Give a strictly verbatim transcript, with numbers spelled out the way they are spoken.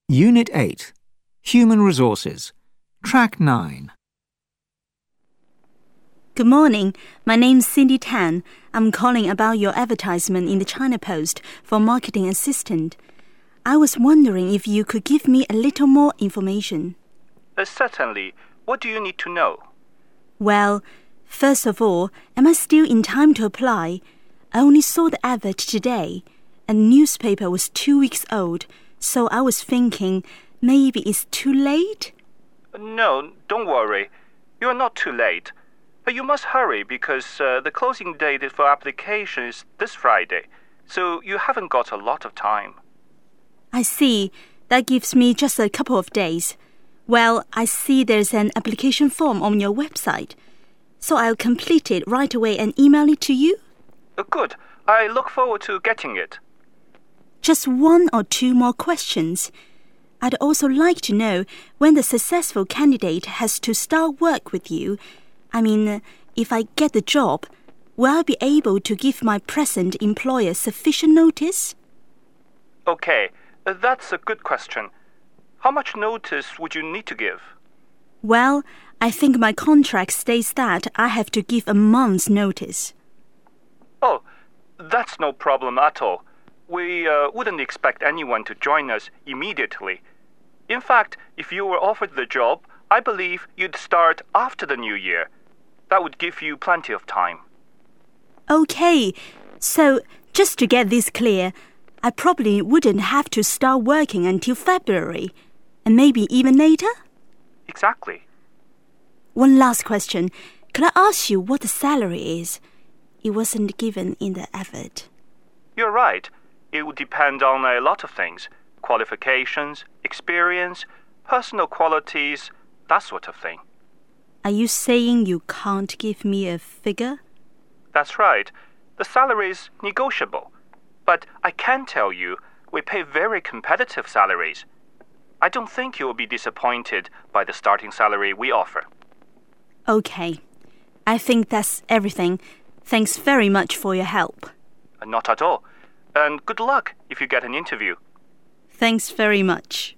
Unit eight, Human Resources, Track nine. Good morning. My name's Cindy Tan. I'm calling about your advertisement in the China Post for marketing assistant. I was wondering if you could give me a little more information. Uh, certainly. What do you need to know? Well, first of all, am I still in time to apply? I only saw the advert today, and the newspaper was two weeks old, so I was thinking maybe it's too late? No, don't worry. You are not too late. But you must hurry because uh, the closing date for application is this Friday, so you haven't got a lot of time. I see. That gives me just a couple of days. Well, I see there's an application form on your website, so I'll complete it right away and email it to you? Uh, good. I look forward to getting it. Just one or two more questions. I'd also like to know when the successful candidate has to start work with you. I mean, if I get the job, will I be able to give my present employer sufficient notice? Okay, uh, that's a good question. How much notice would you need to give? Well, I think my contract states that I have to give a month's notice. Oh, that's no problem at all. We uh, wouldn't expect anyone to join us immediately. In fact, if you were offered the job, I believe you'd start after the new year. That would give you plenty of time. Okay, so just to get this clear, I probably wouldn't have to start working until February, and maybe even later? Exactly. One last question. Could I ask you what the salary is? It wasn't given in the advert. You're right. It would depend on a lot of things. Qualifications, experience, personal qualities, that sort of thing. Are you saying you can't give me a figure? That's right. The salary is negotiable. But I can tell you, we pay very competitive salaries. I don't think you will be disappointed by the starting salary we offer. Okay. I think that's everything. Thanks very much for your help. Not at all. And good luck if you get an interview. Thanks very much.